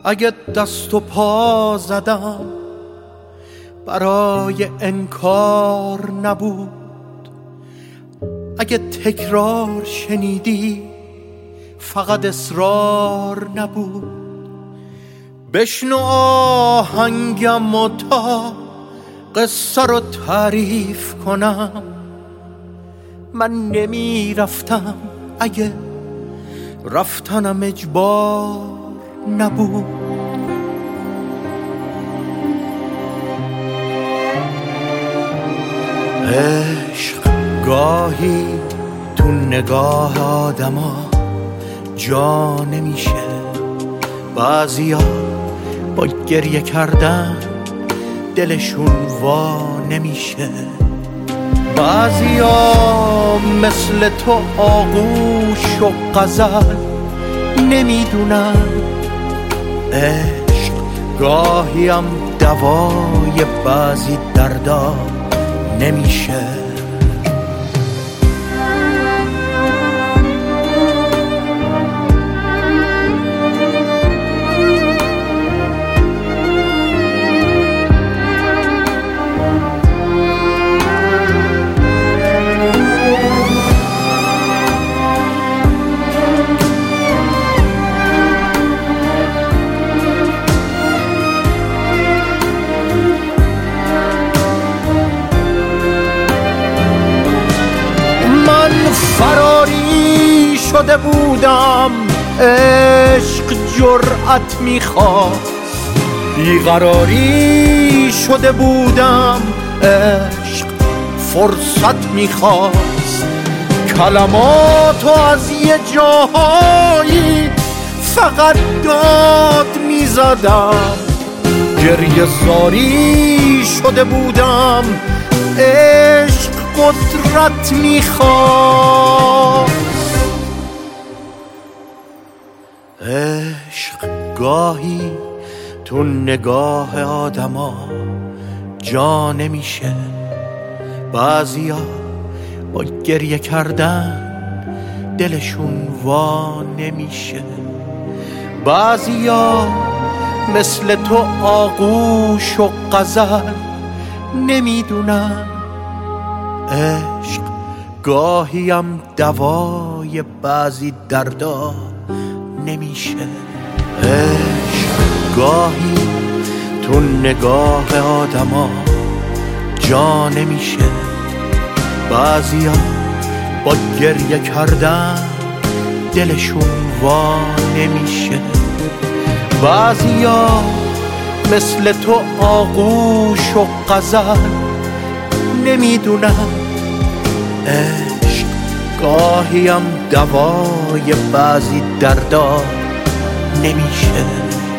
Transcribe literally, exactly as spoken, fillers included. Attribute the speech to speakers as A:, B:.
A: اگه دست و پا زدم برای انکار نبود، اگه تکرار شنیدی فقط اصرار نبود. بشنو آهنگم و تا قصه رو تعریف کنم، من نمی رفتم اگه رفتنم اجبار نبود. عشق گاهی تو نگاه آدما جا نمیشه، بعضیا با گریه کردن دلشون وا نمیشه، بعضیا مثل تو آغوش و غزل نمیدونن. عشق گاهی هم دوای بعضی دردا نمیشه. فراری شده بودم، عشق جرأت میخواست، بیقراری شده بودم، عشق فرصت میخواست. کلماتو از یه جاهایی فقط داد میزدم، گریه زاری شده بودم، عشق قدرت میخواست. عشق گاهی تو نگاه آدما جا نمیشه، بعضیا با گریه کردن دلشون وا نمیشه، بعضیا مثل تو آغوش و غزل نمیدونن. عشق گاهی هم دوای بعضی دردا نمیشه. عشق گاهی تو نگاه آدما جا نمیشه، بعضیا با گریه کردن دلشون وا نمیشه، بعضیا مثل تو آغوش و غزل نمیدونم. عشق گاهی هم دوای بعضی دردا نمیشه.